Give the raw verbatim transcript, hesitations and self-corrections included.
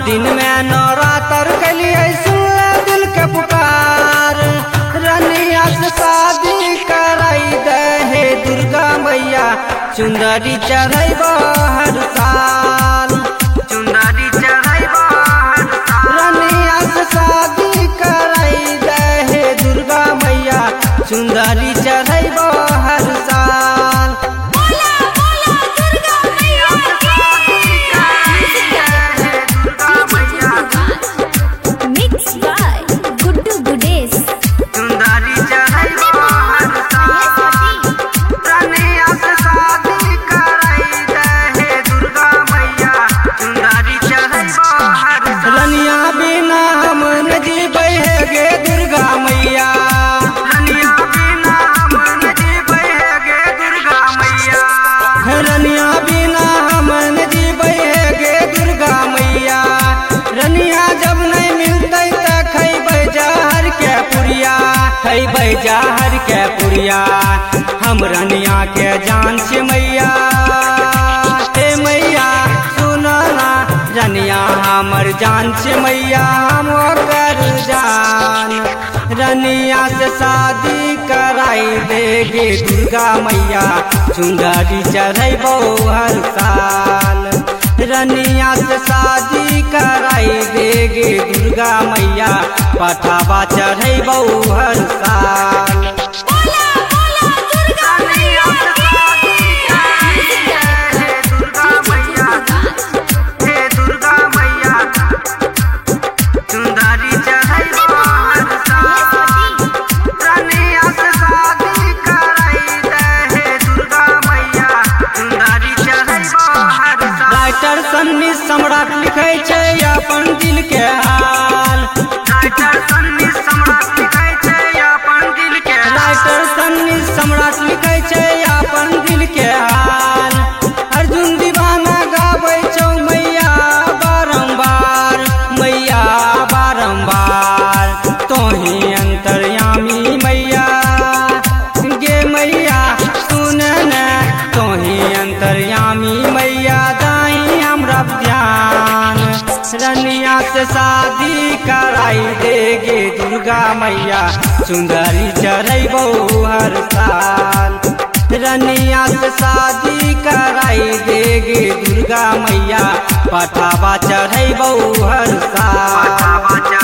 दिन में नवरात्र कलिए सुन दिल के पुकार। रनिया से शादी कराई दे हे दुर्गा मैया, चुंदरी चढ़ैबो हर साल, चुंदरी चढ़ैबो हर साल। रनिया से शादी कराई दे हे दुर्गा मैया, चुंदरी चढ़ैबो हर साल। जहर के पुरिया हम रनिया के जान से मैया, हे मैया सुनो ना रनिया हमर जान से मैया, हम कर जान। रनिया से शादी कराई देगे दुर्गा मैया, चुंदरी चढ़ैबो हर साल। रनिया से शादी कराई देगे दुर्गा मैया, पठावा चढ़ैबो हर साल। राइटर सन्नी सम्राट लिखे छै अपन दिल के हाल, राइटर सन्नी सम्राट लिखे छै अपन दिल के हाल। राइटर सन्नी सम्राट लिखे छै अपन दिल के हाल। अर्जुन दीवाना गाबै छौ मैया बारंबार, मैया बारंबार। तोही अंतर्यामी मैया गे मैया सुन न, तोही अंतर्यामी मैया ध्यान। रनिया से शादी कराई देगे दुर्गा मैया, चुंदरी चढ़ैबो हर साल। रनिया से शादी कराई देगे दुर्गा मैया, पठावा चढ़ैबो हर साल।